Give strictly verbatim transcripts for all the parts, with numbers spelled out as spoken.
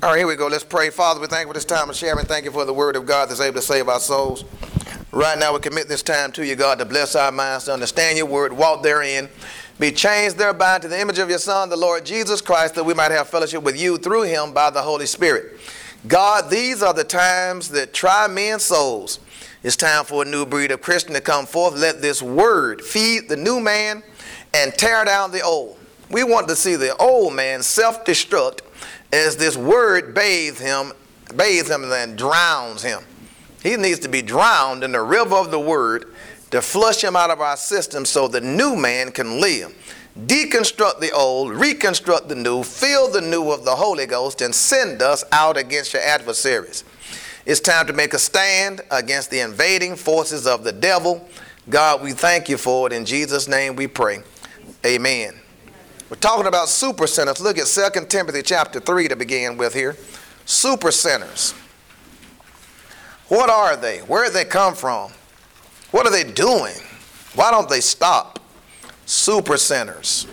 All right, here we go. Let's pray. Father, we thank you for this time of sharing. Thank you for the word of God that's able to save our souls. Right now, we commit this time to you, God, to bless our minds, to understand your word, walk therein, be changed thereby to the image of your Son, the Lord Jesus Christ, that we might have fellowship with you through him by the Holy Spirit. God, these are the times that try men's souls. It's time for a new breed of Christian to come forth. Let this word feed the new man and tear down the old. We want to see the old man self-destruct as this word bathes him, bathes him and then drowns him. He needs to be drowned in the river of the word to flush him out of our system so the new man can live. Deconstruct the old, reconstruct the new, fill the new of the Holy Ghost, and send us out against your adversaries. It's time to make a stand against the invading forces of the devil. God, we thank you for it. In Jesus' name we pray. Amen. We're talking about super sinners. Look at Second Timothy chapter three to begin with here. Super sinners. What are they? Where did they come from? What are they doing? Why don't they stop? Super sinners.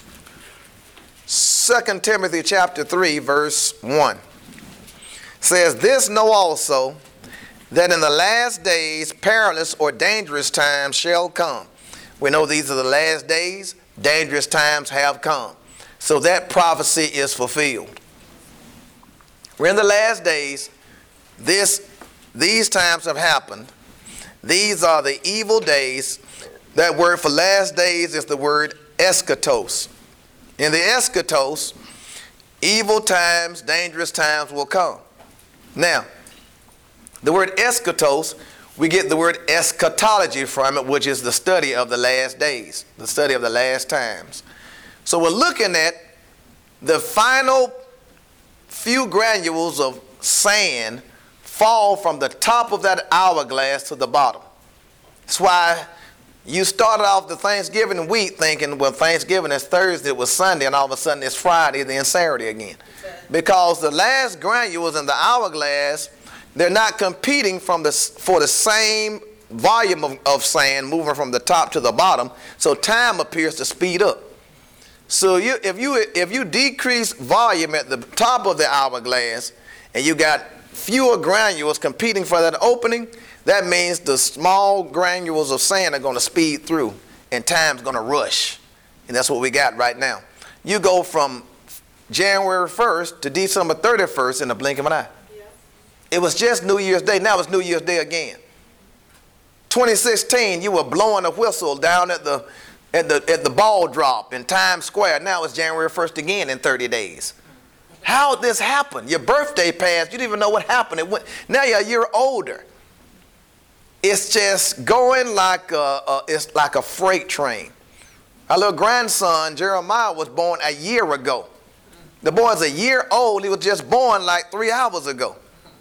Second Timothy chapter three verse one says, "This know also, that in the last days perilous or dangerous times shall come." We know these are the last days. Dangerous times have come. So that prophecy is fulfilled. We're in the last days. This, these times have happened. These are the evil days. That word for last days is the word eschatos. In the eschatos, evil times, dangerous times will come. Now, the word eschatos, we get the word eschatology from it, which is the study of the last days, the study of the last times. So we're looking at the final few granules of sand fall from the top of that hourglass to the bottom. That's why you started off the Thanksgiving week thinking, well, Thanksgiving is Thursday, it was Sunday, and all of a sudden it's Friday, then Saturday again. Because the last granules in the hourglass, they're not competing from the, for the same volume of, of sand moving from the top to the bottom, so time appears to speed up. So you, if, you, if you decrease volume at the top of the hourglass and you got fewer granules competing for that opening, that means the small granules of sand are going to speed through and time's going to rush. And that's what we got right now. You go from January first to December thirty-first in the blink of an eye. It was just New Year's Day. Now it's New Year's Day again. twenty sixteen, you were blowing a whistle down at the at the at the ball drop in Times Square. Now it's January first again in thirty days. How did this happen? Your birthday passed. You didn't even know what happened. It went, now you're a year older. It's just going like a, a it's like a freight train. Our little grandson Jeremiah was born a year ago. The boy's a year old. He was just born like three hours ago.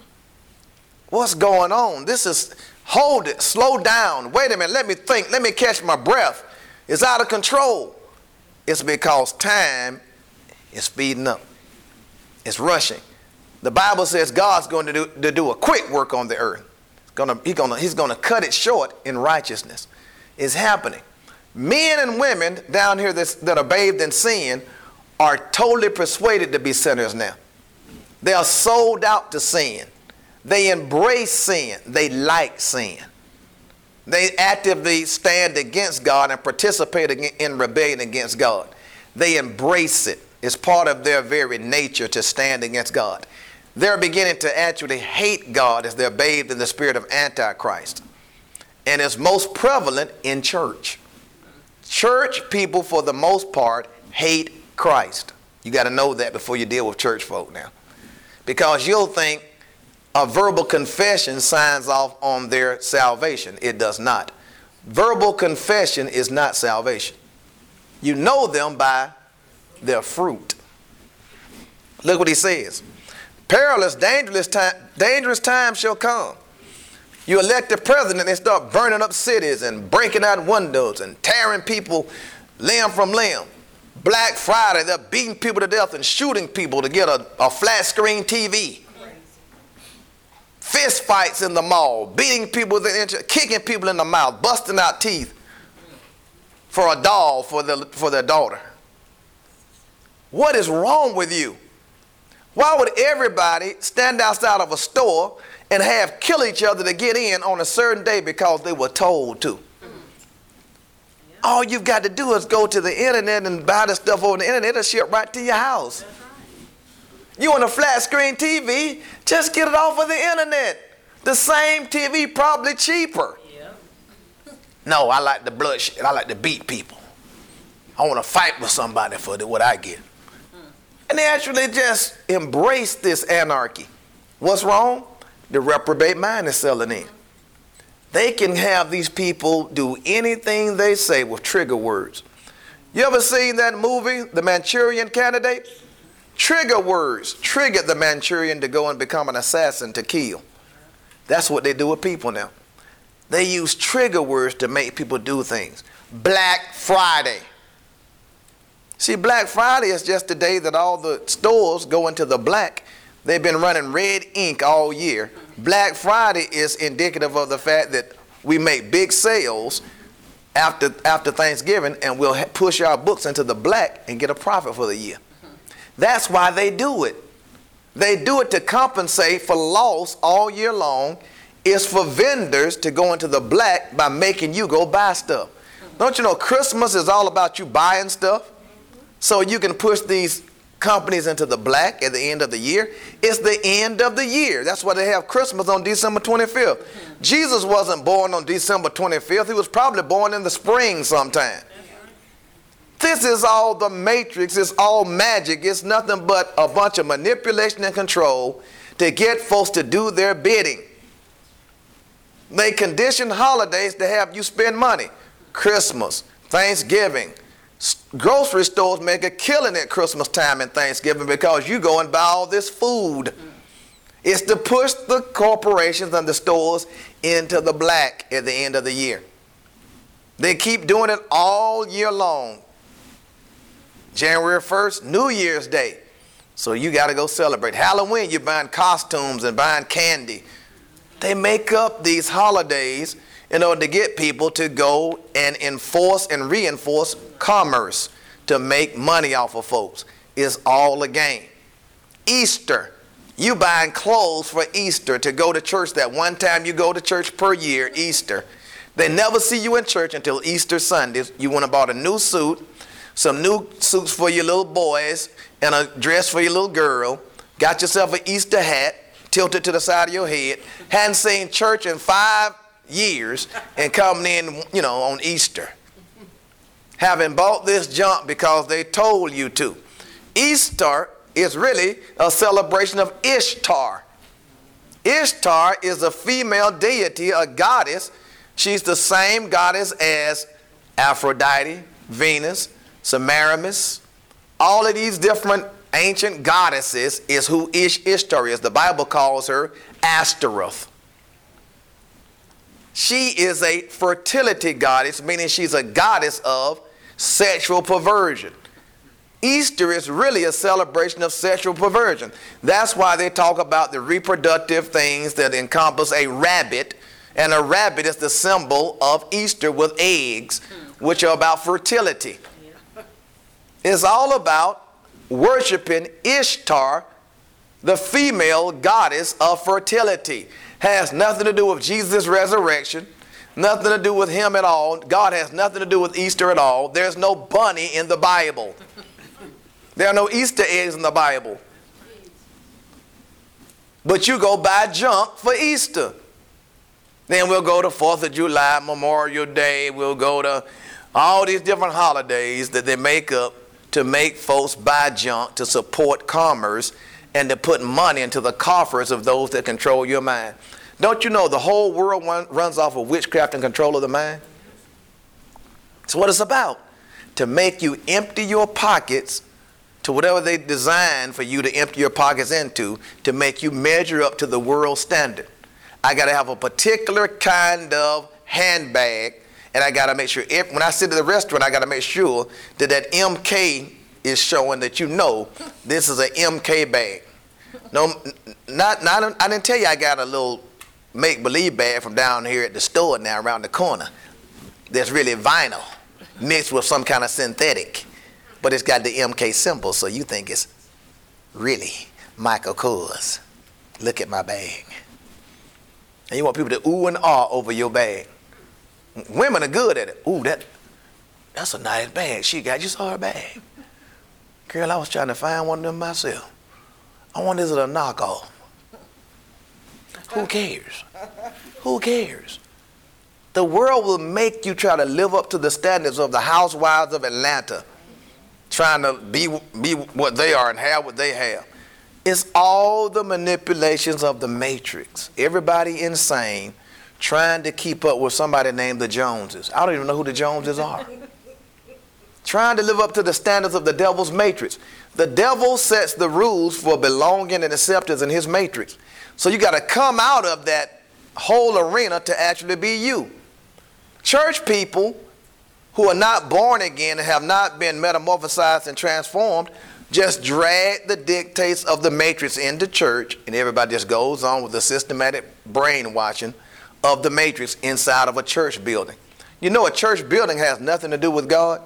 What's going on? This is, hold it, slow down. Wait a minute, let me think, let me catch my breath. It's out of control. It's because time is speeding up. It's rushing. The Bible says God's going to do, to do a quick work on the earth. He's going to, he's going to, he's going to cut it short in righteousness. It's happening. Men and women down here that's, that are bathed in sin are totally persuaded to be sinners now. They are sold out to sin. They embrace sin. They like sin. They actively stand against God and participate in rebellion against God. They embrace it. It's part of their very nature to stand against God. They're beginning to actually hate God as they're bathed in the spirit of Antichrist. And it's most prevalent in church. Church people, for the most part, hate Christ. You got to know that before you deal with church folk now. Because you'll think a verbal confession signs off on their salvation. It does not. Verbal confession is not salvation. You know them by their fruit. Look what he says. Perilous, dangerous time, dangerous times shall come. You elect a president, they start burning up cities and breaking out windows and tearing people limb from limb. Black Friday, they're beating people to death and shooting people to get a, a flat screen T V. Fist fights in the mall, beating people, with an inch, kicking people in the mouth, busting out teeth for a doll for, the, for their daughter. What is wrong with you? Why would everybody stand outside of a store and have kill each other to get in on a certain day because they were told to? All you've got to do is go to the internet and buy the stuff over the internet. It'll ship right to your house. Right. You want a flat screen T V? Just get it off of the internet. The same T V, probably cheaper. Yeah. No, I like the bloodshed. I like to beat people. I want to fight with somebody for the, what I get. Hmm. And they actually just embrace this anarchy. What's wrong? The reprobate mind is selling in. They can have these people do anything they say with trigger words. You ever seen that movie, The Manchurian Candidate? Trigger words triggered the Manchurian to go and become an assassin to kill. That's what they do with people now. They use trigger words to make people do things. Black Friday. See, Black Friday is just the day that all the stores go into the black. They've been running red ink all year. Black Friday is indicative of the fact that we make big sales after, after Thanksgiving, and we'll ha- push our books into the black and get a profit for the year. That's why they do it. They do it to compensate for loss all year long. It's for vendors to go into the black by making you go buy stuff. Don't you know Christmas is all about you buying stuff? So you can push these companies into the black at the end of the year. It's the end of the year. That's why they have Christmas on December twenty-fifth. Mm-hmm. Jesus wasn't born on December twenty-fifth. He was probably born in the spring sometime. This is all the matrix. It's all magic. It's nothing but a bunch of manipulation and control to get folks to do their bidding. They condition holidays to have you spend money. Christmas, Thanksgiving. Grocery stores make a killing at Christmas time and Thanksgiving because you go and buy all this food. It's to push the corporations and the stores into the black at the end of the year. They keep doing it all year long. January first, New Year's Day. So you got to go celebrate. Halloween, you're buying costumes and buying candy. They make up these holidays in order to get people to go and enforce and reinforce commerce to make money off of folks. It's all a game. Easter, you buying clothes for Easter to go to church that one time you go to church per year, Easter. They never see you in church until Easter Sundays. You went and bought a new suit, some new suits for your little boys, and a dress for your little girl. Got yourself an Easter hat, tilted to the side of your head. Hadn't seen church in five years and coming in, you know, on Easter. Having bought this junk because they told you to. Easter is really a celebration of Ishtar. Ishtar is a female deity, a goddess. She's the same goddess as Aphrodite, Venus, Semiramis. All of these different ancient goddesses is who Ish- Ishtar is. The Bible calls her Ashtaroth. She is a fertility goddess, meaning she's a goddess of sexual perversion. Easter is really a celebration of sexual perversion. That's why they talk about the reproductive things that encompass a rabbit, and a rabbit is the symbol of Easter with eggs, which are about fertility. It's all about worshiping Ishtar, the female goddess of fertility. Has nothing to do with Jesus' resurrection, nothing to do with him at all. God has nothing to do with Easter at all. There's no bunny in the Bible. There are no Easter eggs in the Bible. But you go buy junk for Easter. Then we'll go to fourth of July, Memorial Day. We'll go to all these different holidays that they make up to make folks buy junk to support commerce and to put money into the coffers of those that control your mind. Don't you know the whole world run, runs off of witchcraft and control of the mind? That's what it's about. To make you empty your pockets to whatever they designed for you to empty your pockets into, to make you measure up to the world standard. I got to have a particular kind of handbag, and I got to make sure, if, when I sit at the restaurant, I got to make sure that that M K is showing that you know this is an M K bag. No, not, not, I didn't tell you I got a little make-believe bag from down here at the store now around the corner that's really vinyl mixed with some kind of synthetic, but it's got the M K symbol, so you think it's really Michael Kors, look at my bag. And you want people to ooh and ah over your bag. Women are good at it. Ooh, that, that's a nice bag she got. You saw her bag. Girl, I was trying to find one of them myself. I wonder, is it a knockoff? Who cares? Who cares? The world will make you try to live up to the standards of the housewives of Atlanta, trying to be, be what they are and have what they have. It's all the manipulations of the matrix. Everybody insane, trying to keep up with somebody named the Joneses. I don't even know who the Joneses are. Trying to live up to the standards of the devil's matrix. The devil sets the rules for belonging and acceptance in his matrix. So you got to come out of that whole arena to actually be you. Church people who are not born again and have not been metamorphosized and transformed just drag the dictates of the matrix into church, and everybody just goes on with the systematic brainwashing of the matrix inside of a church building. You know, a church building has nothing to do with God.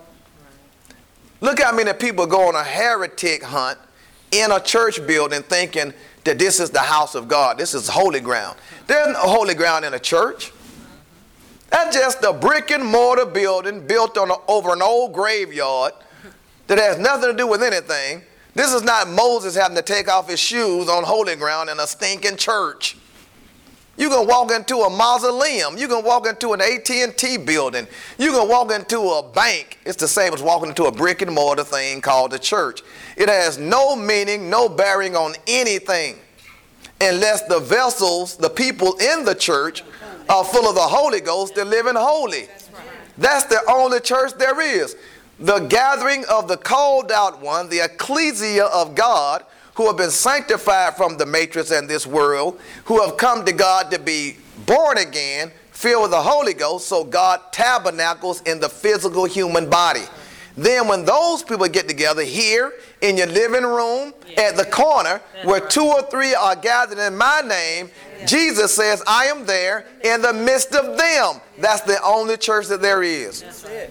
Look how many people go on a heretic hunt in a church building thinking that this is the house of God. This is holy ground. There's no holy ground in a church. That's just a brick and mortar building built on a, over an old graveyard that has nothing to do with anything. This is not Moses having to take off his shoes on holy ground in a stinking church. You can walk into a mausoleum. You can walk into an A T and T building. You can walk into a bank. It's the same as walking into a brick and mortar thing called a church. It has no meaning, no bearing on anything, unless the vessels, the people in the church, are full of the Holy Ghost. They're living holy. That's the only church there is. The gathering of the called out one, the ecclesia of God, who have been sanctified from the matrix and this world, who have come to God to be born again, filled with the Holy Ghost, so God tabernacles in the physical human body. Then when those people get together here in your living room, at the corner, where two or three are gathered in my name, Jesus says, I am there in the midst of them. That's the only church that there is. That's it.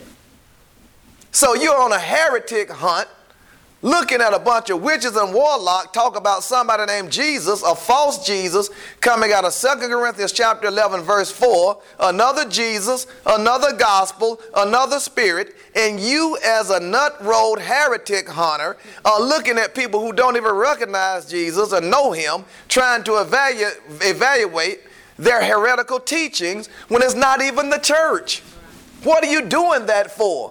So you're on a heretic hunt, looking at a bunch of witches and warlocks talk about somebody named Jesus, a false Jesus, coming out of Second Corinthians chapter eleven, verse four, another Jesus, another gospel, another spirit, and you as a nut-rolled heretic hunter are looking at people who don't even recognize Jesus or know him, trying to evaluate, evaluate their heretical teachings when it's not even the church. What are you doing that for?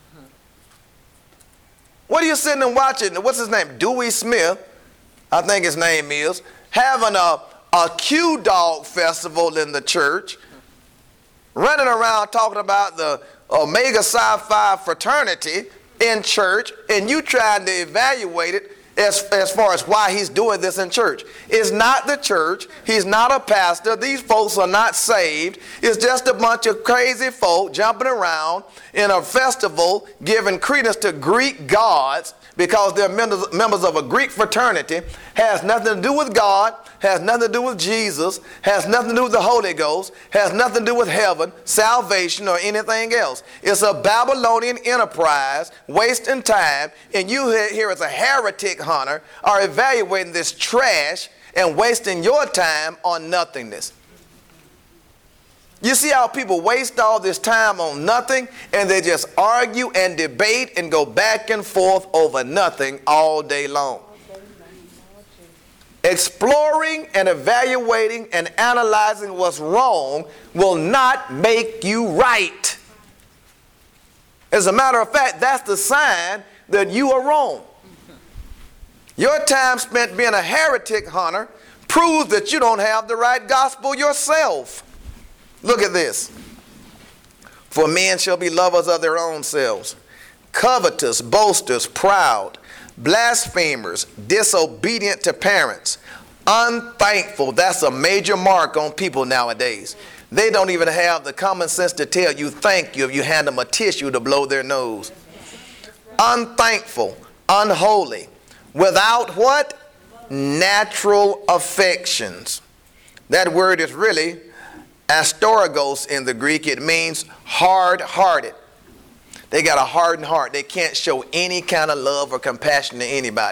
What are you sitting and watching? What's his name? Dewey Smith, I think his name is, having a, a Q-Dog festival in the church, running around talking about the Omega Psi Phi fraternity in church, and you trying to evaluate it as, as far as why he's doing this in church. It's not the church. He's not a pastor. These folks are not saved. It's just a bunch of crazy folk jumping around in a festival giving credence to Greek gods because they're members, members of a Greek fraternity. Has nothing to do with God, has nothing to do with Jesus, has nothing to do with the Holy Ghost, has nothing to do with heaven, salvation, or anything else. It's a Babylonian enterprise, wasting time, and you here as a heretic hunter are evaluating this trash and wasting your time on nothingness. You see how people waste all this time on nothing, and they just argue and debate and go back and forth over nothing all day long. Exploring and evaluating and analyzing what's wrong will not make you right. As a matter of fact, that's the sign that you are wrong. Your time spent being a heretic hunter proves that you don't have the right gospel yourself. Look at this. For men shall be lovers of their own selves, covetous, boasters, proud, blasphemers, disobedient to parents, unthankful. That's a major mark on people nowadays. They don't even have the common sense to tell you thank you if you hand them a tissue to blow their nose. Unthankful, unholy, without what? Natural affections. That word is really astoragos in the Greek. It means hard-hearted. They got a hardened heart. They can't show any kind of love or compassion to anybody.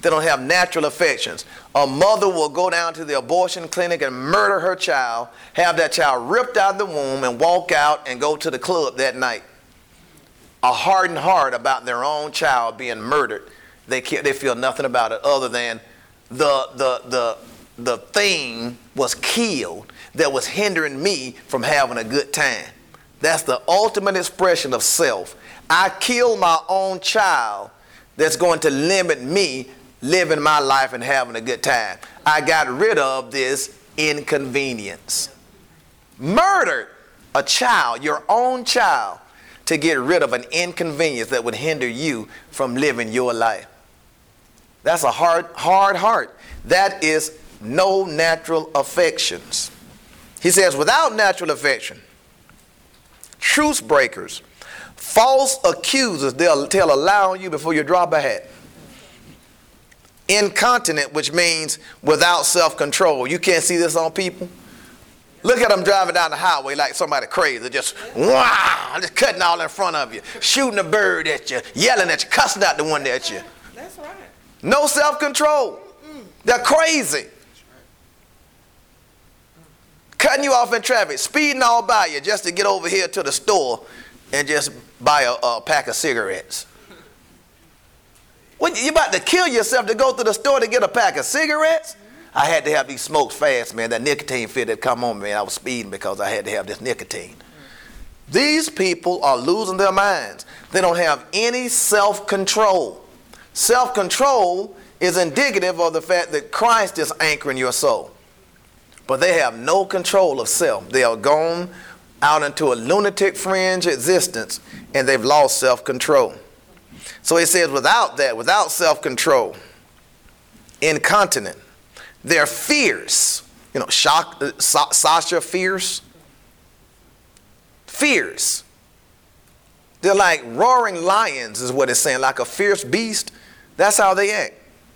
They don't have natural affections. A mother will go down to the abortion clinic and murder her child, have that child ripped out of the womb and walk out and go to the club that night. A hardened heart about their own child being murdered. They can't, they feel nothing about it other than the, the, the, the thing was killed that was hindering me from having a good time. That's the ultimate expression of self. I killed my own child that's going to limit me living my life and having a good time. I got rid of this inconvenience. Murdered a child, your own child, to get rid of an inconvenience that would hinder you from living your life. That's a hard, hard heart. That is no natural affections. He says, without natural affection, truce breakers, false accusers, they'll tell a lie on you before you drop a hat. Incontinent, which means without self-control. You can't see this on people. Look at them driving down the highway like somebody crazy, just wow, just cutting all in front of you, shooting a bird at you, yelling at you, cussing out the one at you. That's right. No self-control. Mm-mm. They're crazy. Cutting you off in traffic, speeding all by you just to get over here to the store and just buy a, a pack of cigarettes. What, you about to kill yourself to go to the store to get a pack of cigarettes? I had to have these smokes fast, man. That nicotine fit had come on me, man. I was speeding because I had to have this nicotine. These people are losing their minds. They don't have any self-control. Self-control is indicative of the fact that Christ is anchoring your soul. But they have no control of self. They are gone out into a lunatic fringe existence, and they've lost self-control. So he says without that, without self-control, incontinent, they're fierce. You know, shock, uh, Sa- Sasha fierce. Fierce. They're like roaring lions is what it's saying, like a fierce beast. That's how they act.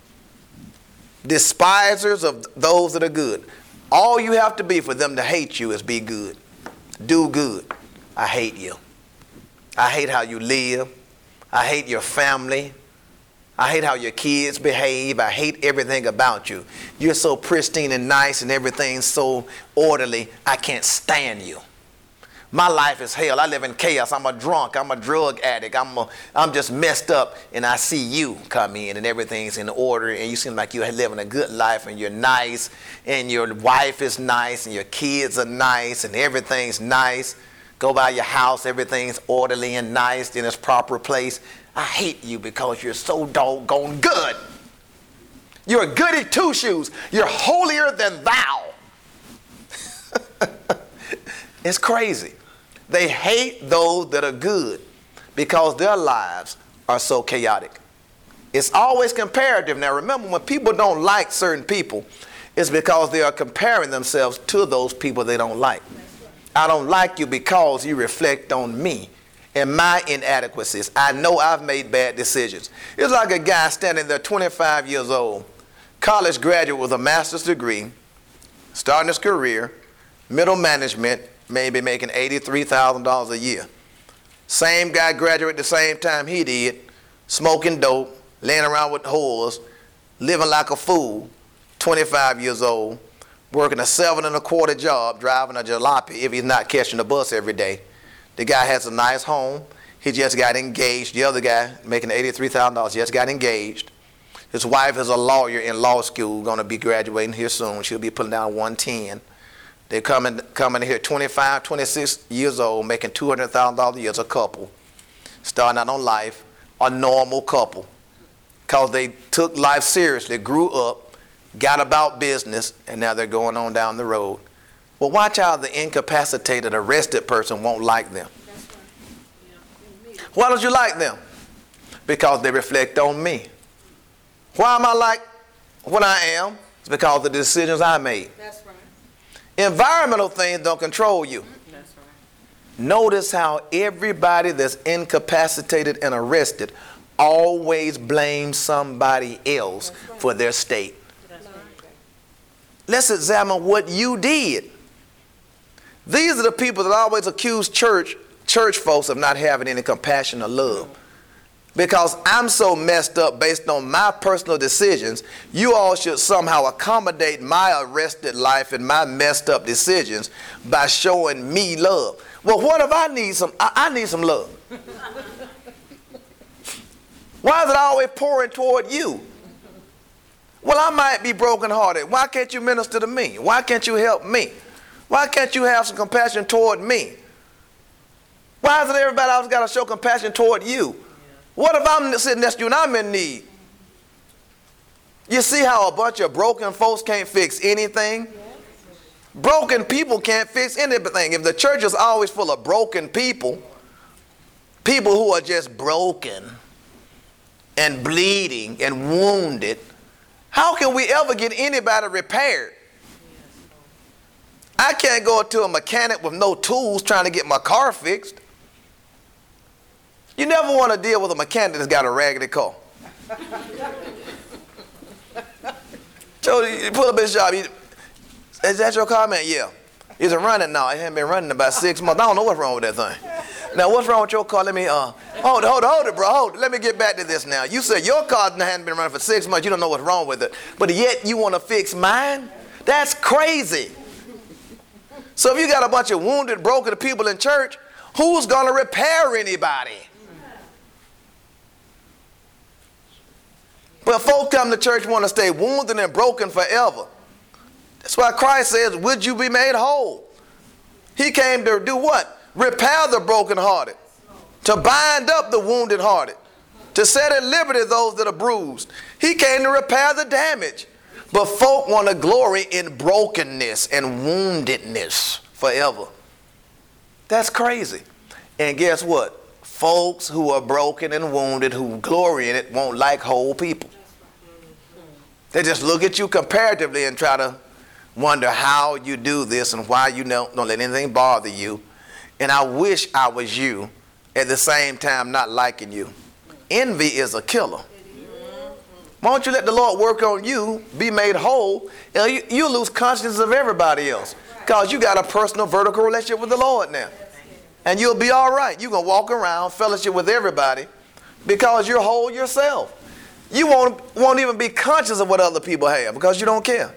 Despisers of those that are good. All you have to be for them to hate you is be good. Do good. I hate you. I hate how you live. I hate your family. I hate how your kids behave. I hate everything about you. You're so pristine and nice and everything's so orderly. I can't stand you. My life is hell. I live in chaos. I'm a drunk. I'm a drug addict. I'm a, I'm just messed up. And I see you come in and everything's in order. And you seem like you're living a good life and you're nice. And your wife is nice and your kids are nice and everything's nice. Go by your house. Everything's orderly and nice in its proper place. I hate you because you're so doggone good. You're a goody two-shoes. You're holier than thou. It's crazy. They hate those that are good because their lives are so chaotic. It's always comparative. Now remember, when people don't like certain people, it's because they are comparing themselves to those people they don't like. I don't like you because you reflect on me and my inadequacies. I know I've made bad decisions. It's like a guy standing there, twenty-five years old, college graduate with a master's degree, starting his career, middle management, maybe making eighty-three thousand dollars a year. Same guy graduated the same time he did, smoking dope, laying around with whores, living like a fool, twenty-five years old, working a seven and a quarter job, driving a jalopy if he's not catching the bus every day. The guy has a nice home. He just got engaged. The other guy, making eighty-three thousand dollars, just got engaged. His wife is a lawyer in law school, going to be graduating here soon. She'll be putting down one ten. They're coming, coming here twenty-five, twenty-six years old, making two hundred thousand dollars a year as a couple, starting out on life, a normal couple, because they took life seriously, grew up, got about business, and now they're going on down the road. Well, watch how the incapacitated, arrested person won't like them. Why don't you like them? Because they reflect on me. Why am I like what I am? It's because of the decisions I made. That's right. Environmental things don't control you. That's right. Notice how everybody that's incapacitated and arrested always blames somebody else right. for their state. That's right. Let's examine what you did. These are the people that always accuse church, church folks of not having any compassion or love. because I'm so messed up based on my personal decisions, you all should somehow accommodate my arrested life and my messed up decisions by showing me love. Well, what if I need some, I, I need some love? Why is it always pouring toward you? Well, I might be brokenhearted. Why can't you minister to me? Why can't you help me? Why can't you have some compassion toward me? Why is it everybody else got to show compassion toward you? What if I'm sitting next to you and I'm in need? You see how a bunch of broken folks can't fix anything? Broken people can't fix anything. If the church is always full of broken people, people who are just broken and bleeding and wounded, how can we ever get anybody repaired? I can't go to a mechanic with no tools trying to get my car fixed. You never want to deal with a mechanic that's got a raggedy car. So you pull up his shop. You, is that your car, man? Yeah. Is it running now? It hasn't been running about six months. I don't know what's wrong with that thing. Now, what's wrong with your car? Let me, uh, hold it, hold it, hold it, bro. Hold it. Let me get back to this now. You said your car hasn't been running for six months. You don't know what's wrong with it. But yet you want to fix mine? That's crazy. So if you got a bunch of wounded, broken people in church, who's going to repair anybody? But folk come to church want to stay wounded and broken forever. That's why Christ says, would you be made whole? He came to do what? Repair the brokenhearted, to bind up the wounded hearted, to set at liberty those that are bruised. He came to repair the damage. But folk want to glory in brokenness and woundedness forever. That's crazy. And guess what? Folks who are broken and wounded, who glory in it, won't like whole people. They just look at you comparatively and try to wonder how you do this and why you don't, don't let anything bother you. And I wish I was you, at the same time not liking you. Envy is a killer. Why don't you let the Lord work on you, be made whole, and you, you lose consciousness of everybody else. Because you got a personal vertical relationship with the Lord now. And you'll be all right. You can walk around, fellowship with everybody, because you're whole yourself. You won't, won't even be conscious of what other people have because you don't care.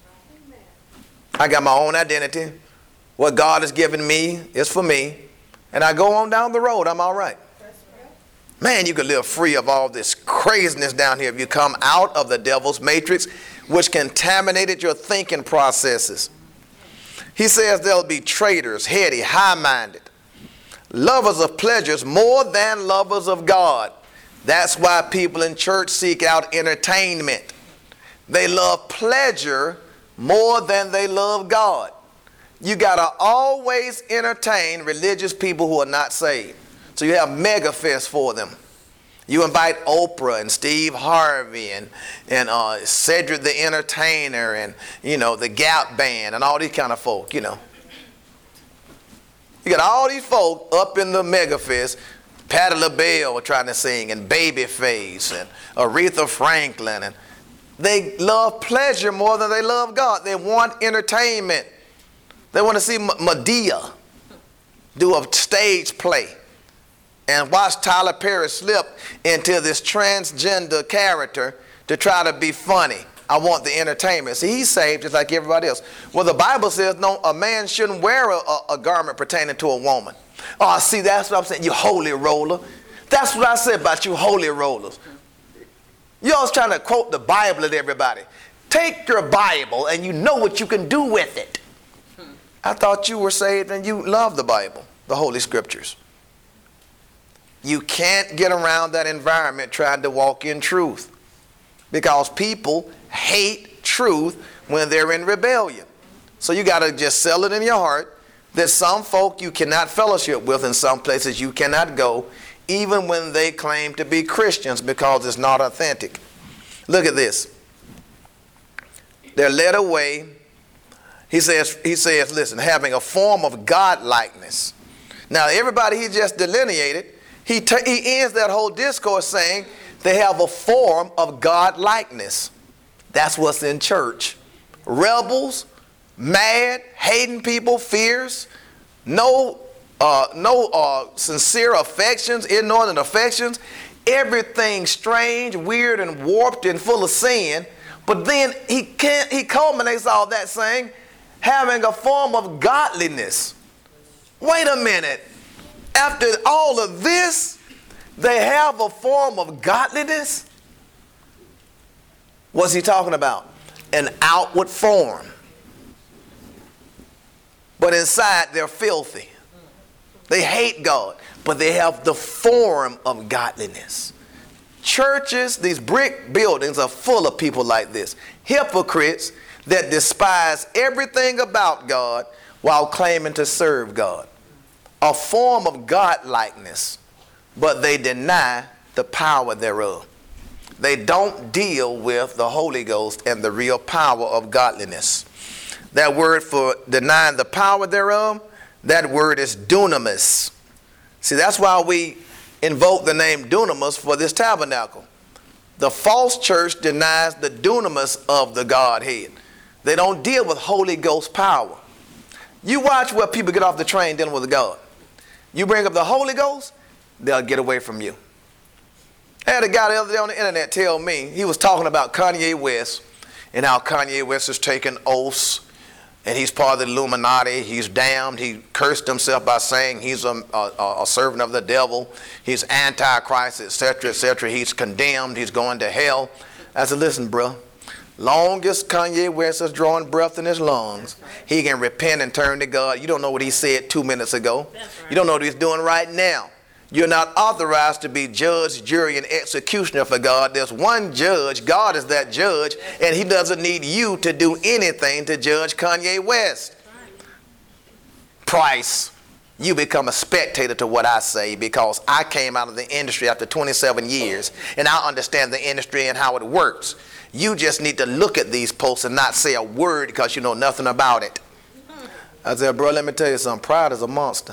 I got my own identity. What God has given me is for me. And I go on down the road. I'm all right. Man, you could live free of all this craziness down here if you come out of the devil's matrix, which contaminated your thinking processes. He says there'll be traitors, heady, high-minded, lovers of pleasures more than lovers of God. That's why people in church seek out entertainment. They love pleasure more than they love God. You got to always entertain religious people who are not saved. So you have mega fest for them. You invite Oprah and Steve Harvey and, and uh, Cedric the Entertainer and, you know, the Gap Band and all these kind of folk, you know. You got all these folk up in the mega fest. Patti LaBelle trying to sing, and Babyface, and Aretha Franklin. And they love pleasure more than they love God. They want entertainment. They want to see Madea do a stage play and watch Tyler Perry slip into this transgender character to try to be funny. I want the entertainment. See, he's saved just like everybody else. Well, the Bible says no, a man shouldn't wear a, a, a garment pertaining to a woman. Oh, see, that's what I'm saying. You holy roller. That's what I said about you holy rollers. You're always trying to quote the Bible at everybody. Take your Bible and you know what you can do with it. I thought you were saved and you love the Bible, the Holy Scriptures. You can't get around that environment trying to walk in truth, because people hate truth when they're in rebellion. So you got to just settle it in your heart that some folk you cannot fellowship with, in some places you cannot go, even when they claim to be Christians, because it's not authentic. Look at this. They're led away. He says, he says, listen, having a form of God-likeness. Now, everybody he just delineated, he, t- he ends that whole discourse saying they have a form of God-likeness. That's what's in church. Rebels, mad, hating people, fierce, no, uh, no uh, sincere affections, inordinate affections, everything strange, weird, and warped and full of sin. But then he can't, he culminates all that saying, having a form of godliness. Wait a minute. After all of this, they have a form of godliness? What's he talking about? An outward form. But inside they're filthy. They hate God, but they have the form of godliness. Churches, these brick buildings are full of people like this. Hypocrites that despise everything about God while claiming to serve God. A form of godlikeness, but they deny the power thereof. They don't deal with the Holy Ghost and the real power of godliness. That word for denying the power thereof, that word is dunamis. See, that's why we invoke the name dunamis for this tabernacle. The false church denies the dunamis of the Godhead. They don't deal with Holy Ghost power. You watch where people get off the train dealing with God. You bring up the Holy Ghost, they'll get away from you. I had a guy the other day on the internet tell me, he was talking about Kanye West and how Kanye West is taking oaths and he's part of the Illuminati. He's damned. He cursed himself by saying he's a, a, a servant of the devil. He's antichrist, et cetera, et cetera. He's condemned. He's going to hell. I said, listen, bro, long as Kanye West is drawing breath in his lungs, he can repent and turn to God. You don't know what he said two minutes ago. You don't know what he's doing right now. You're not authorized to be judge, jury, and executioner for God. There's one judge. God is that judge, and he doesn't need you to do anything to judge Kanye West. Price, you become a spectator to what I say because I came out of the industry after twenty-seven years, and I understand the industry and how it works. You just need to look at these posts and not say a word because you know nothing about it. I said, bro, let me tell you something. Pride is a monster.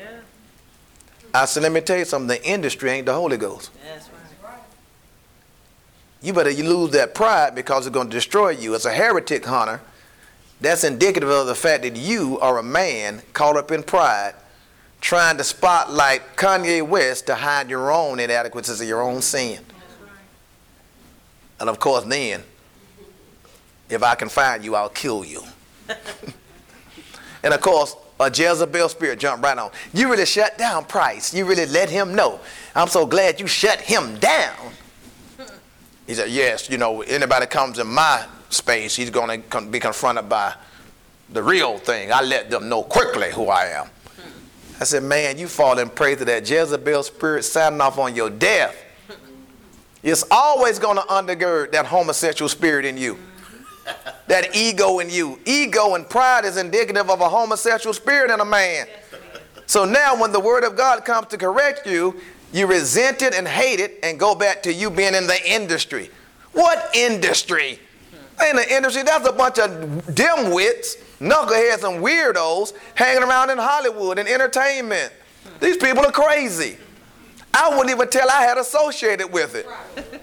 I said, let me tell you something. The industry ain't the Holy Ghost. That's right. You better you lose that pride because it's going to destroy you. As a heretic hunter, that's indicative of the fact that you are a man caught up in pride, trying to spotlight Kanye West to hide your own inadequacies of your own sin. That's right. And of course, then, if I can find you, I'll kill you. And of course, a Jezebel spirit jumped right on. You really shut down Price. You really let him know. I'm so glad you shut him down. He said, yes, you know, anybody comes in my space, he's going to be confronted by the real thing. I let them know quickly who I am. I said, man, you fall in prey to that Jezebel spirit signing off on your death. It's always going to undergird that homosexual spirit in you. That ego in you. Ego and pride is indicative of a homosexual spirit in a man. So now when the word of God comes to correct you, you resent it and hate it and go back to you being in the industry. What industry? In the industry, that's a bunch of dimwits, knuckleheads, and weirdos hanging around in Hollywood and entertainment. These people are crazy. I wouldn't even tell I had associated with it.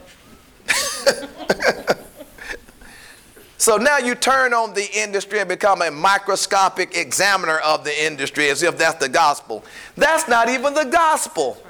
So now you turn on the industry and become a microscopic examiner of the industry as if that's the gospel. That's not even the gospel.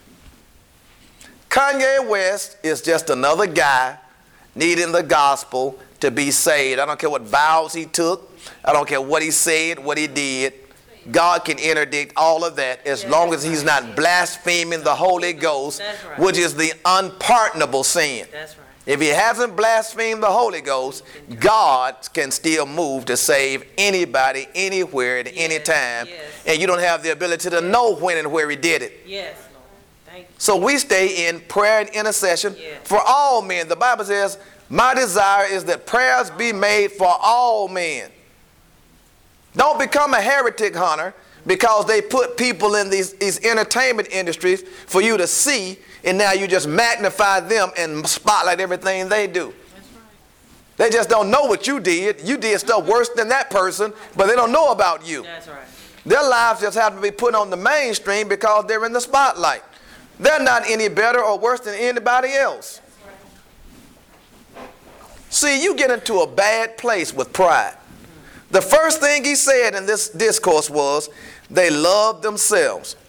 Kanye West is just another guy needing the gospel to be saved. I don't care what vows he took. I don't care what he said, what he did. God can interdict all of that as long as he's not blaspheming the Holy Ghost, which is the unpardonable sin. That's right. If he hasn't blasphemed the Holy Ghost, God can still move to save anybody, anywhere, at yes, any time. Yes. And you don't have the ability to know when and where he did it. Yes, Lord. Thank you. So we stay in prayer and intercession yes. for all men. The Bible says, my desire is that prayers be made for all men. Don't become a heretic hunter because they put people in these, these entertainment industries for you to see, and now you just magnify them and spotlight everything they do. That's right. They just don't know what you did. You did stuff worse than that person, but they don't know about you. That's right. Their lives just have to be put on the mainstream because they're in the spotlight. They're not any better or worse than anybody else. Right. See, you get into a bad place with pride. The first thing he said in this discourse was, they love themselves.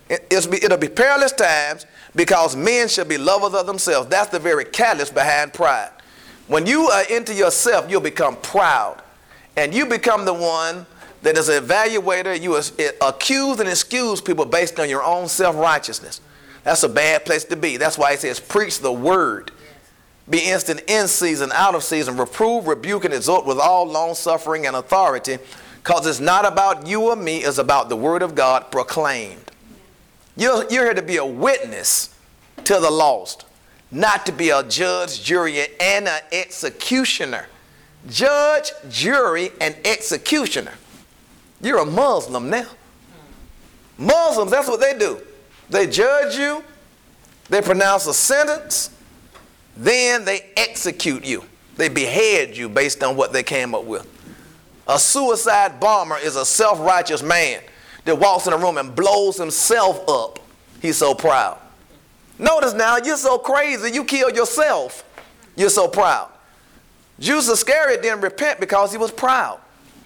It, it'll, be, it'll be perilous times because men shall be lovers of themselves. That's the very catalyst behind pride. When you are into yourself, you'll become proud. And you become the one that is an evaluator. You accuse and excuse people based on your own self-righteousness. That's a bad place to be. That's why it says, preach the word. Be instant in season, out of season. Reprove, rebuke, and exhort with all long suffering and authority. Because it's not about you or me. It's about the word of God proclaimed. You're, you're here to be a witness to the lost. Not to be a judge, jury, and an executioner. Judge, jury, and executioner. You're a Muslim now. Muslims, that's what they do. They judge you, they pronounce a sentence, then they execute you. They behead you based on what they came up with. A suicide bomber is a self-righteous man that walks in a room and blows himself up. He's so proud. Notice now, you're so crazy, you killed yourself. You're so proud. Judas Iscariot didn't repent because he was proud.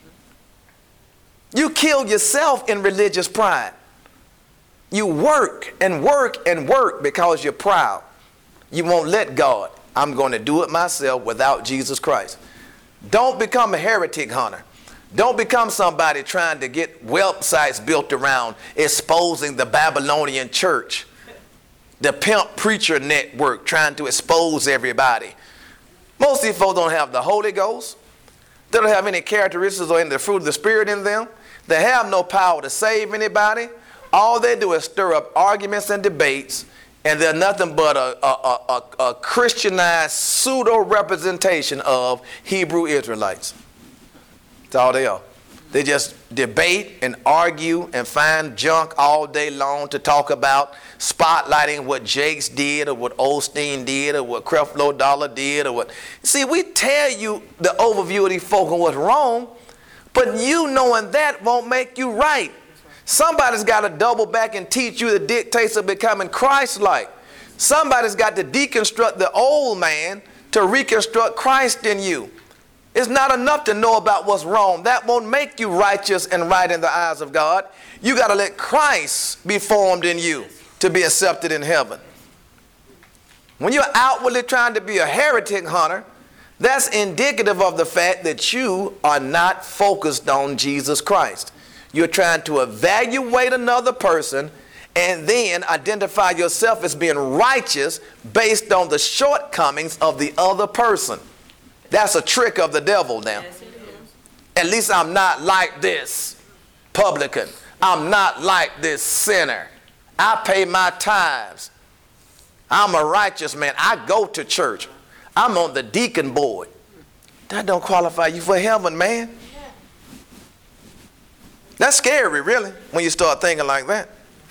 You killed yourself in religious pride. You work and work and work because you're proud. You won't let God. I'm going to do it myself without Jesus Christ. Don't become a heretic hunter. Don't become somebody trying to get websites built around exposing the Babylonian church. The pimp preacher network trying to expose everybody. Most of these folks don't have the Holy Ghost. They don't have any characteristics or any of the fruit of the Spirit in them. They have no power to save anybody. All they do is stir up arguments and debates, and they're nothing but a, a, a, a Christianized pseudo-representation of Hebrew Israelites. That's all they are. They just debate and argue and find junk all day long to talk about, spotlighting what Jakes did or what Osteen did or what Creflo Dollar did or what. See, we tell you the overview of these folk and what's wrong, but you knowing that won't make you right. Somebody's got to double back and teach you the dictates of becoming Christ-like. Somebody's got to deconstruct the old man to reconstruct Christ in you. It's not enough to know about what's wrong. That won't make you righteous and right in the eyes of God. You got to let Christ be formed in you to be accepted in heaven. When you're outwardly trying to be a heretic hunter, that's indicative of the fact that you are not focused on Jesus Christ. You're trying to evaluate another person and then identify yourself as being righteous based on the shortcomings of the other person. That's a trick of the devil now. Yes, at least I'm not like this publican. I'm not like this sinner. I pay my tithes. I'm a righteous man. I go to church. I'm on the deacon board. That don't qualify you for heaven, man. That's scary, really, when you start thinking like that.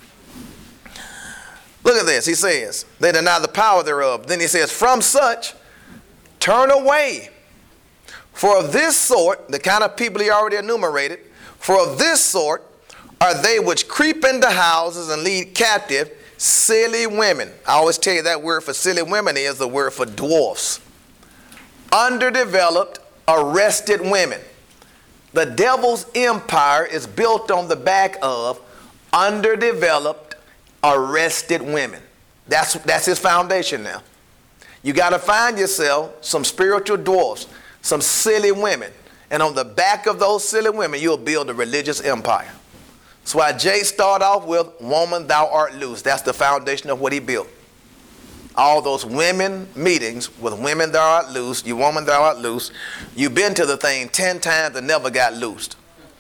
Look at this. He says, they deny the power thereof. Then he says, from such, turn away. For of this sort, the kind of people he already enumerated, for of this sort are they which creep into houses and lead captive silly women. I always tell you that word for silly women is the word for dwarfs. Underdeveloped, arrested women. The devil's empire is built on the back of underdeveloped, arrested women. That's, that's his foundation now. You got to find yourself some spiritual dwarfs, some silly women. And on the back of those silly women, you'll build a religious empire. That's why Jay started off with, woman, thou art loose. That's the foundation of what he built. All those women meetings with women thou art loose, you woman thou art loose. You've been to the thing ten times and never got loosed.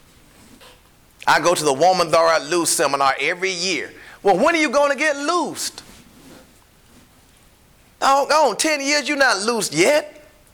I go to the woman thou art loose seminar every year. Well, when are you going to get loosed? Oh, oh, ten years you're not loosed yet.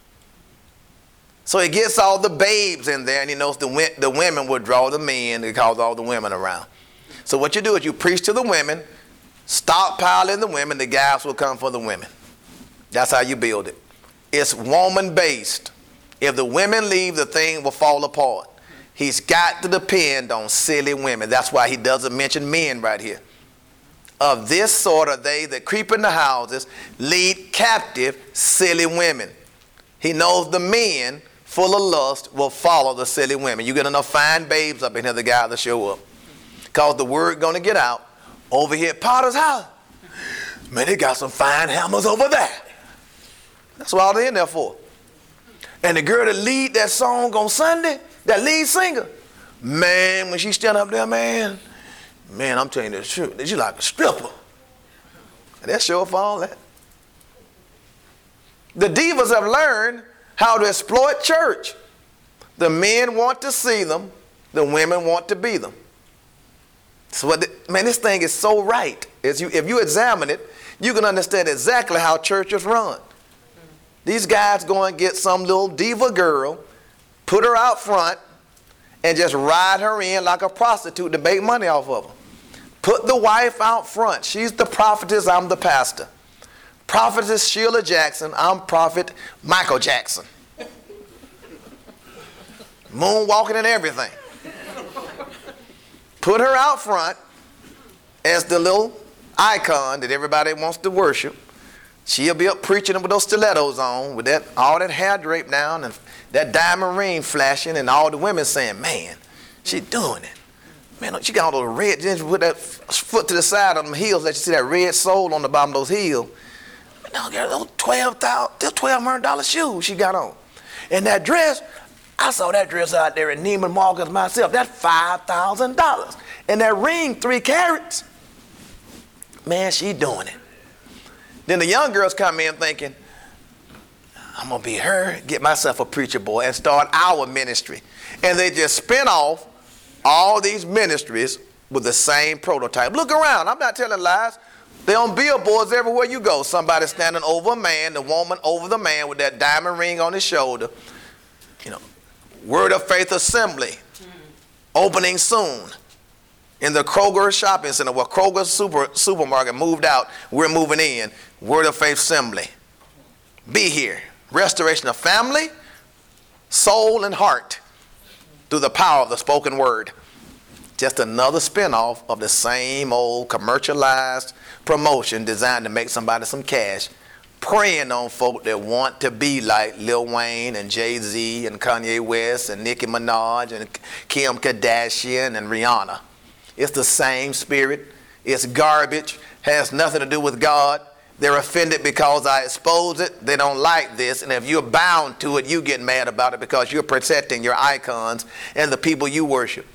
So he gets all the babes in there, and he knows the, the women will draw the men. He calls all the women around. So what you do is you preach to the women, stockpiling the women, the guys will come for the women. That's how you build it. It's woman-based. If the women leave, the thing will fall apart. He's got to depend on silly women. That's why he doesn't mention men right here. Of this sort are they that creep into houses, lead captive silly women. He knows the men full of lust will follow the silly women. You get enough fine babes up in here, the guy will show up. Because the word going to get out. Over here at Potter's house, man, they got some fine hammers over there. That's what all they're in there for. And the girl that lead that song on Sunday, that lead singer, man, when she stand up there, man, man, I'm telling you the truth, she's like a stripper. And that's sure for all that. The divas have learned how to exploit church. The men want to see them. The women want to be them. So, what the, man, this thing is so right. As you, if you examine it, you can understand exactly how churches run. These guys go and get some little diva girl, put her out front, and just ride her in like a prostitute to make money off of her. Put the wife out front. She's the prophetess, I'm the pastor. Prophetess Sheila Jackson, I'm prophet Michael Jackson. Moonwalking and everything. Put her out front as the little icon that everybody wants to worship. She'll be up preaching with those stilettos on, with that all that hair draped down and that diamond ring flashing, and all the women saying, man, she doing it. Man, she got all those red, just with that foot to the side of them heels, let you see that red sole on the bottom of those heels. No, girl, those twelve hundred dollar shoes she got on. And that dress, I saw that dress out there at Neiman Marcus myself. That's five thousand dollars. And that ring, three carats. Man, she doing it. Then the young girls come in thinking, I'm going to be her, get myself a preacher boy, and start our ministry. And they just spin off all these ministries with the same prototype. Look around. I'm not telling lies. They're on billboards everywhere you go. Somebody standing over a man, the woman over the man with that diamond ring on his shoulder. You know, Word of Faith Assembly, opening soon. In the Kroger shopping center, where Kroger super, supermarket moved out, we're moving in. Word of Faith Assembly. Be here. Restoration of family, soul, and heart through the power of the spoken word. Just another spinoff of the same old commercialized promotion designed to make somebody some cash, preying on folk that want to be like Lil Wayne and Jay-Z and Kanye West and Nicki Minaj and Kim Kardashian and Rihanna. It's the same spirit. It's garbage. Has nothing to do with God. They're offended because I expose it. They don't like this. And if you're bound to it, you get mad about it because you're protecting your icons and the people you worship.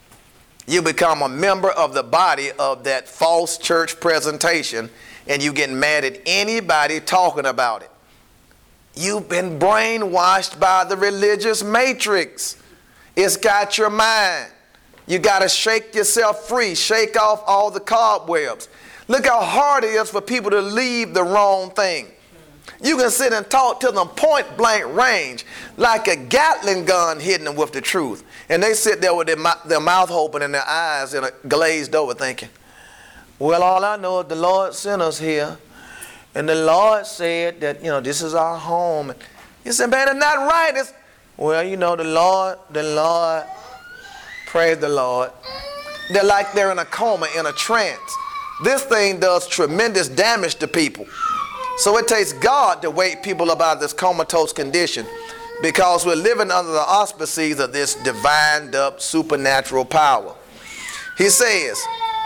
You become a member of the body of that false church presentation, and you get mad at anybody talking about it. You've been brainwashed by the religious matrix. It's got your mind. You got to shake yourself free, shake off all the cobwebs. Look how hard it is for people to leave the wrong thing. You can sit and talk to them point blank range like a Gatling gun hitting them with the truth. And they sit there with their, their mouth open and their eyes in a glazed over thinking, well, all I know is the Lord sent us here. And the Lord said that, you know, this is our home. You said, man, it's not right. It's, well, you know, the Lord, the Lord, praise the Lord. They're like they're in a coma, in a trance. This thing does tremendous damage to people. So it takes God to wake people up out of this comatose condition, because we're living under the auspices of this divined up supernatural power. He says,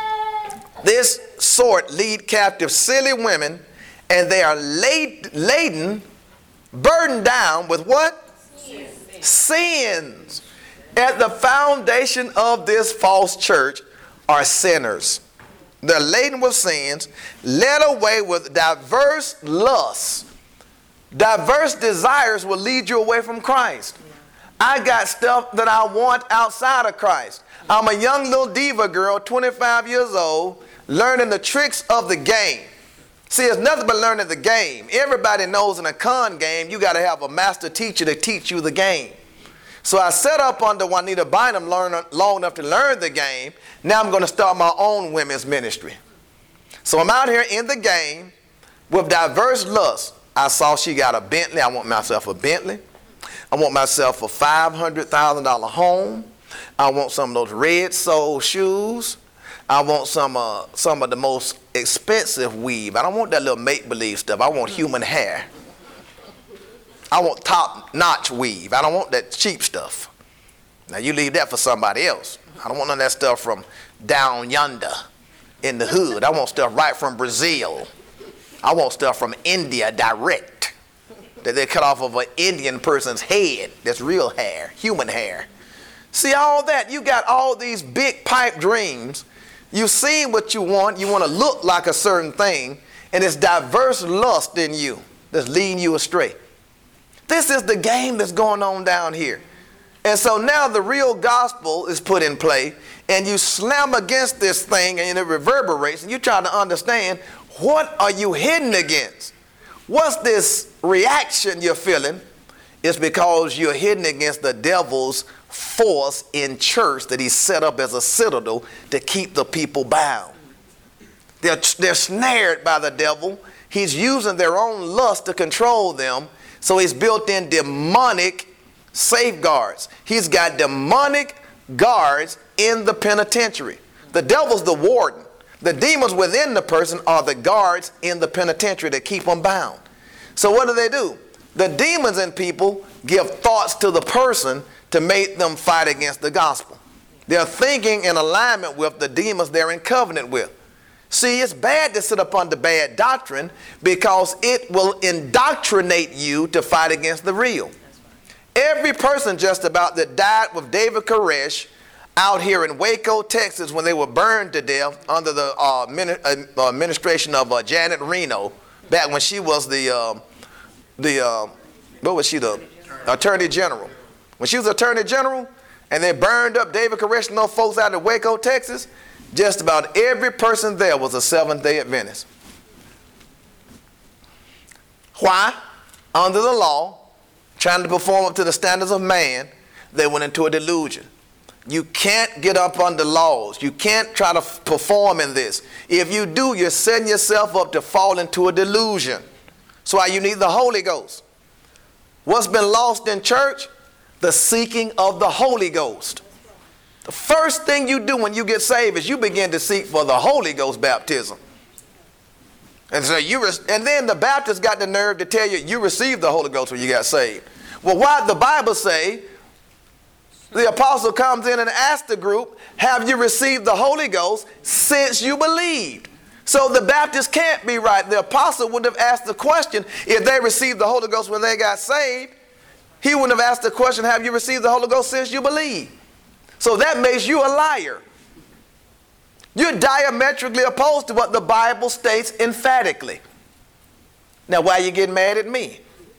this sort lead captive silly women, and they are laid, laden, burdened down with what? Sins. Sins. At the foundation of this false church are sinners. They're laden with sins, led away with diverse lusts. Diverse desires will lead you away from Christ. I got stuff that I want outside of Christ. I'm a young little diva girl, twenty-five years old, learning the tricks of the game. See, it's nothing but learning the game. Everybody knows in a con game, you got to have a master teacher to teach you the game. So I set up under Juanita Bynum learn, long enough to learn the game. Now I'm going to start my own women's ministry. So I'm out here in the game with diverse lusts. I saw she got a Bentley. I want myself a Bentley. I want myself a five hundred thousand dollar home. I want some of those red sole shoes. I want some, uh, some of the most expensive weave. I don't want that little make-believe stuff. I want human hair. I want top-notch weave. I don't want that cheap stuff. Now, you leave that for somebody else. I don't want none of that stuff from down yonder in the hood. I want stuff right from Brazil. I want stuff from India direct, that they cut off of an Indian person's head. That's real hair, human hair. See all that? You got all these big pipe dreams. You've seen what you want. You want to look like a certain thing. And it's diverse lust in you that's leading you astray. This is the game that's going on down here. And so now the real gospel is put in play, and you slam against this thing and it reverberates, and you try to understand, what are you hitting against? What's this reaction you're feeling? It's because you're hitting against the devil's force in church that he set up as a citadel to keep the people bound. They're, they're snared by the devil. He's using their own lust to control them. So he's built in demonic safeguards. He's got demonic guards in the penitentiary. The devil's the warden. The demons within the person are the guards in the penitentiary that keep them bound. So what do they do? The demons in people give thoughts to the person to make them fight against the gospel. They're thinking in alignment with the demons they're in covenant with. See, it's bad to sit up under bad doctrine because it will indoctrinate you to fight against the real. Every person just about that died with David Koresh out here in Waco, Texas, when they were burned to death under the uh, mini- uh, administration of uh, Janet Reno, back when she was the, uh, the uh, what was she, the Attorney General. When she was Attorney General and they burned up David Koresh and those folks out in Waco, Texas, just about every person there was a Seventh-day Adventist. Why? Under the law, trying to perform up to the standards of man, they went into a delusion. You can't get up under laws. You can't try to f- perform in this. If you do, you're setting yourself up to fall into a delusion. That's why you need the Holy Ghost. What's been lost in church? The seeking of the Holy Ghost. The first thing you do when you get saved is you begin to seek for the Holy Ghost baptism. And so you, re- and then the Baptist got the nerve to tell you you received the Holy Ghost when you got saved. Well, why did the Bible say? The apostle comes in and asks the group, have you received the Holy Ghost since you believed? So the Baptist can't be right. The apostle would have asked the question if they received the Holy Ghost when they got saved. He wouldn't have asked the question, have you received the Holy Ghost since you believe? So that makes you a liar. You're diametrically opposed to what the Bible states emphatically. Now, why are you getting mad at me?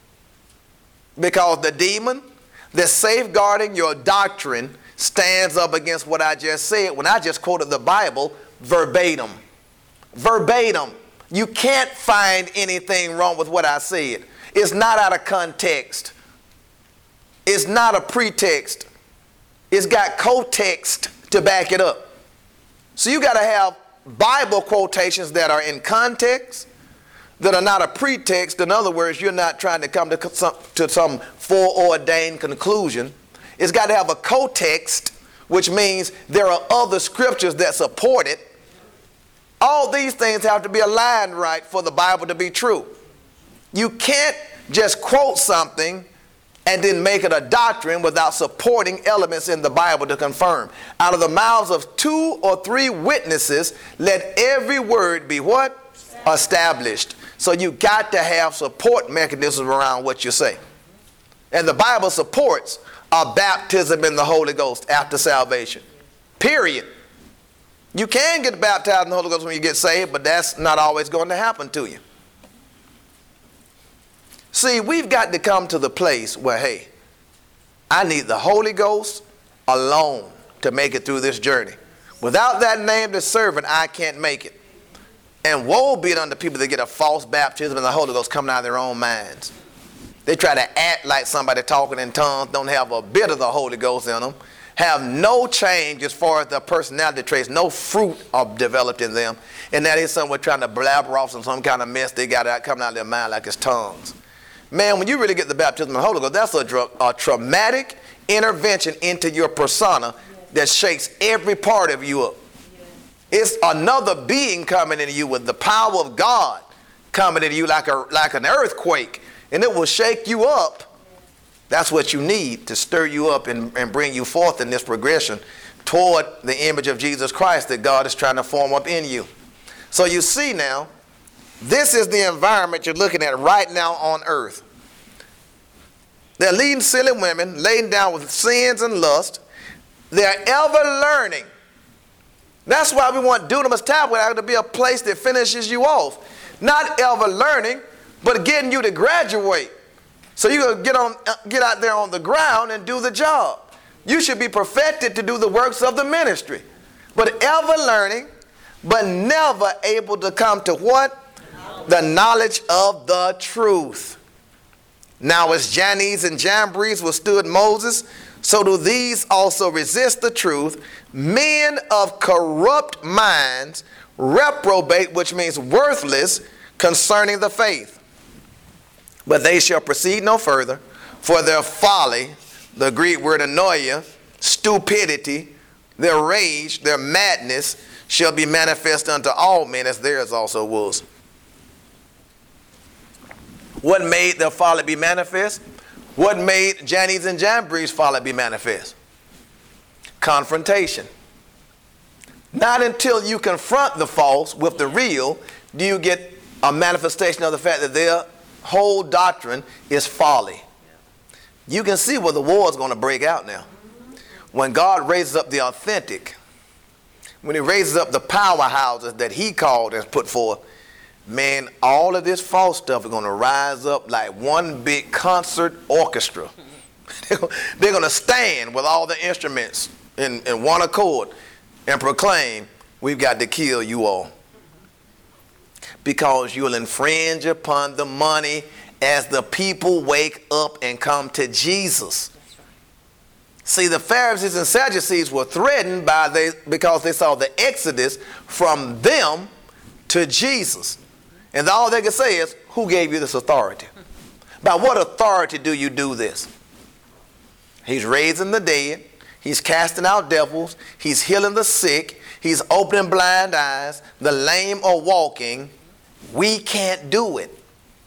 Because the demon that's safeguarding your doctrine stands up against what I just said when I just quoted the Bible verbatim. Verbatim. You can't find anything wrong with what I said. It's not out of context. It's not a pretext. It's got co-text to back it up. So you got to have Bible quotations that are in context, that are not a pretext. In other words, you're not trying to come to some, to some foreordained conclusion. It's got to have a co-text, which means there are other scriptures that support it. All these things have to be aligned right for the Bible to be true. You can't just quote something and then make it a doctrine without supporting elements in the Bible to confirm. Out of the mouths of two or three witnesses, let every word be what? Established. So you got to have support mechanisms around what you say. And the Bible supports a baptism in the Holy Ghost after salvation. Period. You can get baptized in the Holy Ghost when you get saved, but that's not always going to happen to you. See, we've got to come to the place where, hey, I need the Holy Ghost alone to make it through this journey. Without that named as servant, I can't make it. And woe be it unto people that get a false baptism in the Holy Ghost coming out of their own minds. They try to act like somebody talking in tongues, don't have a bit of the Holy Ghost in them, have no change as far as their personality traits, no fruit are developed in them, and that is someone trying to blabber off some, some kind of mess they got out coming out of their mind like it's tongues. Man, when you really get the baptism of the Holy Ghost, that's a, dra- a traumatic intervention into your persona that shakes every part of you up. It's another being coming into you with the power of God coming into you like a like an earthquake, and it will shake you up. That's what you need to stir you up and, and bring you forth in this progression toward the image of Jesus Christ that God is trying to form up in you. So you see now, this is the environment you're looking at right now on earth. They're leading silly women, laden down with sins and lust. They're ever learning. That's why we want Dunamis Tabernacle to be a place that finishes you off. Not ever learning, but getting you to graduate. So you can get on, get out there on the ground and do the job. You should be perfected to do the works of the ministry. But ever learning, but never able to come to what? The knowledge of the truth. Now as Jannes and Jambres withstood Moses, so do these also resist the truth. Men of corrupt minds reprobate, which means worthless, concerning the faith. But they shall proceed no further, for their folly, the Greek word anoia, stupidity, their rage, their madness, shall be manifest unto all men, as theirs also was. What made their folly be manifest? What made Jannes and Jambres' folly be manifest? Confrontation. Not until you confront the false with the real do you get a manifestation of the fact that their whole doctrine is folly. You can see where the war is going to break out now. When God raises up the authentic, when he raises up the powerhouses that he called and put forth, man, all of this false stuff is going to rise up like one big concert orchestra. They're going to stand with all the instruments in, in one accord and proclaim, we've got to kill you all. Because you'll infringe upon the money as the people wake up and come to Jesus. See, the Pharisees and Sadducees were threatened by they because they saw the exodus from them to Jesus. And all they could say is, who gave you this authority? By what authority do you do this? He's raising the dead. He's casting out devils. He's healing the sick. He's opening blind eyes. The lame are walking. We can't do it.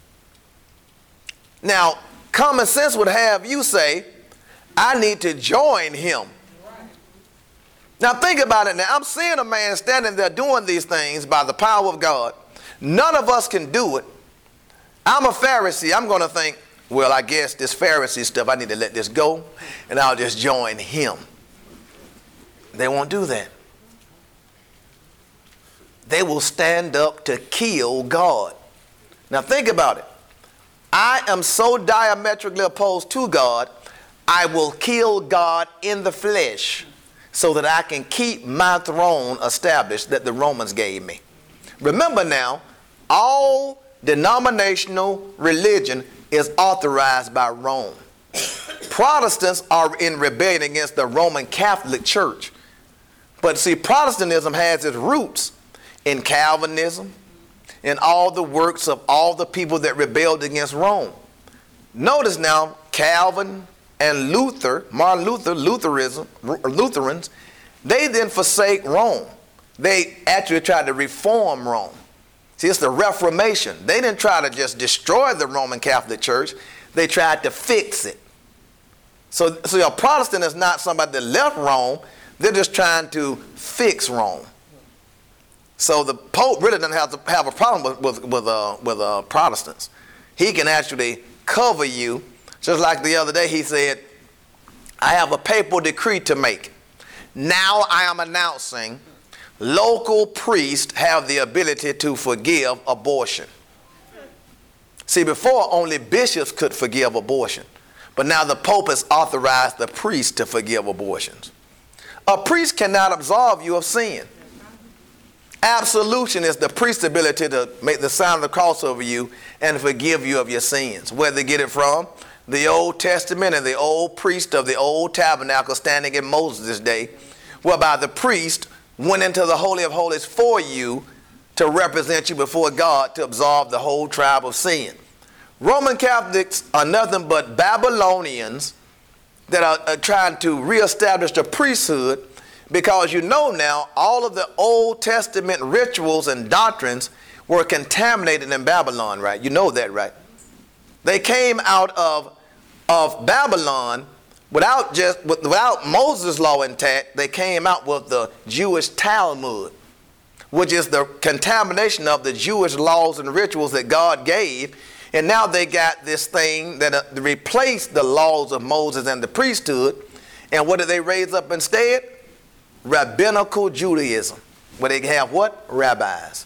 Now, common sense would have you say, I need to join him. Now think about it now. I'm seeing a man standing there doing these things by the power of God. None of us can do it. I'm a Pharisee. I'm going to think, well, I guess this Pharisee stuff, I need to let this go, and I'll just join him. They won't do that. They will stand up to kill God. Now think about it. I am so diametrically opposed to God, I will kill God in the flesh so that I can keep my throne established that the Romans gave me. Remember now, all denominational religion is authorized by Rome. Protestants are in rebellion against the Roman Catholic Church. But see, Protestantism has its roots in Calvinism, in all the works of all the people that rebelled against Rome. Notice now, Calvin and Luther, Martin Luther, Lutheranism, Lutherans, they then forsake Rome. They actually tried to reform Rome. See, it's the Reformation. They didn't try to just destroy the Roman Catholic Church. They tried to fix it. So, so a Protestant is not somebody that left Rome. They're just trying to fix Rome. So the Pope really doesn't have to have a problem with, with, with, uh, with uh, Protestants. He can actually cover you. Just like the other day he said, I have a papal decree to make. Now I am announcing local priests have the ability to forgive abortion. See, before only bishops could forgive abortion. But now the Pope has authorized the priest to forgive abortions. A priest cannot absolve you of sin. Absolution is the priest's ability to make the sign of the cross over you and forgive you of your sins. Where they get it from? The Old Testament and the old priest of the old tabernacle standing in Moses' day, whereby the priest went into the Holy of Holies for you to represent you before God to absolve the whole tribe of sin. Roman Catholics are nothing but Babylonians that are, are trying to reestablish the priesthood, because you know now all of the Old Testament rituals and doctrines were contaminated in Babylon, right? You know that, right? They came out of, of Babylon Without just without Moses' law intact, they came out with the Jewish Talmud, which is the contamination of the Jewish laws and rituals that God gave. And now they got this thing that uh, replaced the laws of Moses and the priesthood. And what did they raise up instead? Rabbinical Judaism, where they have what? Rabbis.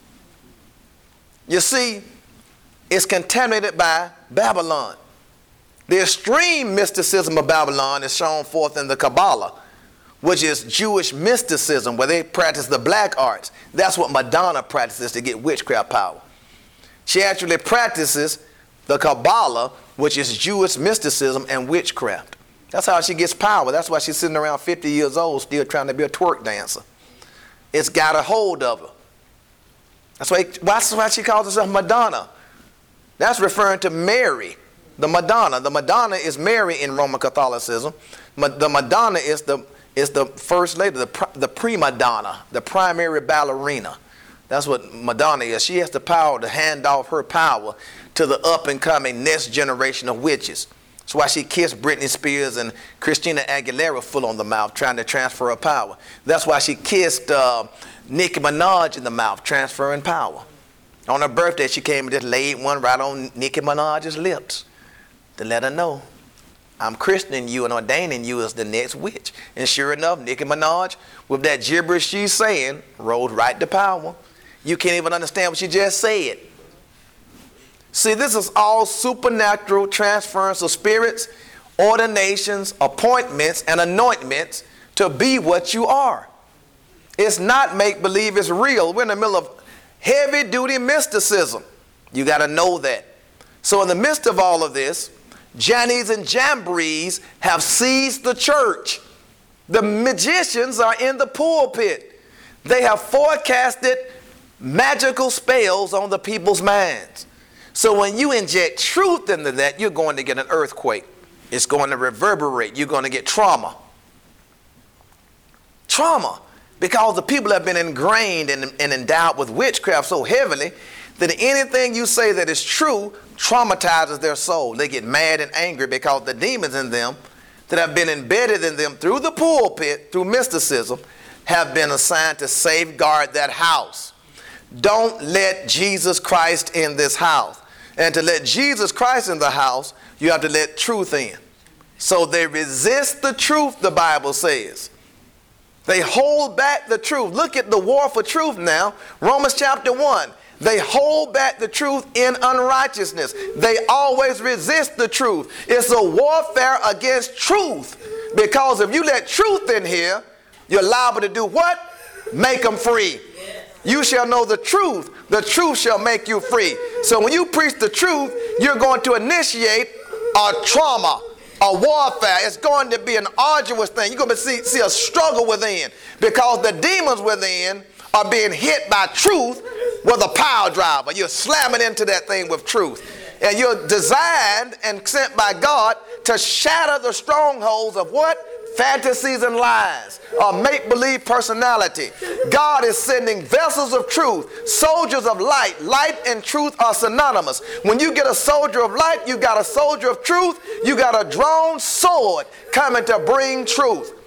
You see, it's contaminated by Babylon. The extreme mysticism of Babylon is shown forth in the Kabbalah, which is Jewish mysticism, where they practice the black arts. That's what Madonna practices to get witchcraft power. She actually practices the Kabbalah, which is Jewish mysticism and witchcraft. That's how she gets power. That's why she's sitting around fifty years old still trying to be a twerk dancer. It's got a hold of her. That's why, that's why she calls herself Madonna. That's referring to Mary, the Madonna. The Madonna is Mary in Roman Catholicism. The Madonna is the, is the first lady, the, the prima donna, the primary ballerina. That's what Madonna is. She has the power to hand off her power to the up-and-coming next generation of witches. That's why she kissed Britney Spears and Christina Aguilera full on the mouth, trying to transfer her power. That's why she kissed uh, Nicki Minaj in the mouth, transferring power. On her birthday, she came and just laid one right on Nicki Minaj's lips to let her know, I'm christening you and ordaining you as the next witch. And sure enough, Nicki Minaj, with that gibberish she's saying, rode right to power. You can't even understand what she just said. See, this is all supernatural transference of spirits, ordinations, appointments, and anointments to be what you are. It's not make-believe, it's real. We're in the middle of heavy-duty mysticism. You got to know that. So in the midst of all of this, Jannies and Jambrees have seized the church. The magicians are in the pulpit. They have forecasted magical spells on the people's minds. So when you inject truth into that, you're going to get an earthquake. It's going to reverberate. You're going to get trauma. Trauma. Because the people have been ingrained and, and endowed with witchcraft so heavily that anything you say that is true traumatizes their soul. They get mad and angry because the demons in them that have been embedded in them through the pulpit, through mysticism, have been assigned to safeguard that house. Don't let Jesus Christ in this house. And to let Jesus Christ in the house, you have to let truth in. So they resist the truth, the Bible says. They hold back the truth. Look at the war for truth now. Romans chapter one. They hold back the truth in unrighteousness. They always resist the truth. It's a warfare against truth. Because if you let truth in here, you're liable to do what? Make them free. You shall know the truth. The truth shall make you free. So when you preach the truth, you're going to initiate a trauma, a warfare. It's going to be an arduous thing. You're going to see, see a struggle within because the demons within are being hit by truth with a power driver. You're slamming into that thing with truth. And you're designed and sent by God to shatter the strongholds of what? Fantasies and lies, a make-believe personality. God is sending vessels of truth, soldiers of light. Light and truth are synonymous. When you get a soldier of light, you got a soldier of truth, you got a drawn sword coming to bring truth.